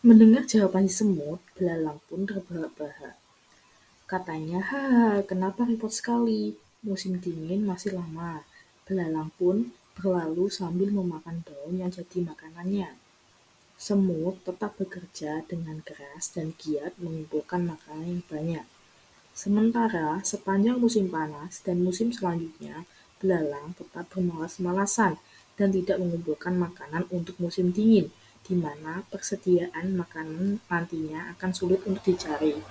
Mendengar jawaban si semut, belalang pun terbahak-bahak. Katanya, hahaha, kenapa repot sekali? Musim dingin masih lama. Belalang pun berlalu sambil memakan daun yang jadi makanannya. Semut tetap bekerja dengan keras dan giat mengumpulkan makanan yang banyak. Sementara sepanjang musim panas dan musim selanjutnya, belalang tetap bermalas-malasan dan tidak mengumpulkan makanan untuk musim dingin, di mana persediaan makanan nantinya akan sulit untuk dicari.